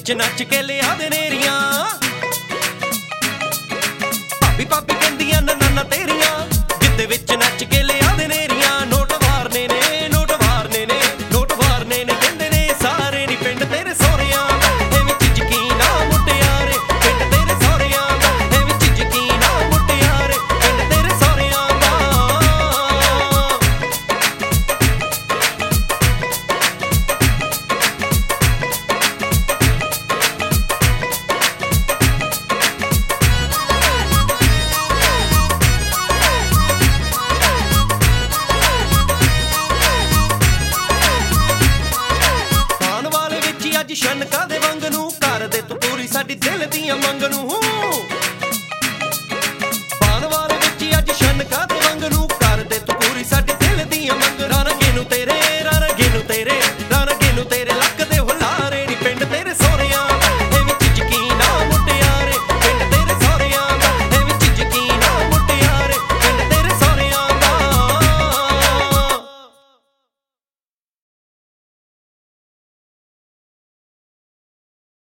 विच नच के लिया दे नेरियां भाभी भाभी कहंदियां नन्ना तेरियां जिद्दे विच नच के लिया दे नेरियां नोट वारने ने नोट वारने ने नोट वारने ने कहंदे ने सारे नी पिंड तेरे सोहरियां दा ए विच यकीन आ मुटियारे पिंड तेरे सोहरियां दा ए विच यकीन आ मुटियारे पिंड तेरे सोहरियां दा। अज शनका दे वांग नूं कर दे तू पूरी साडी दिल दियां मंग नूं।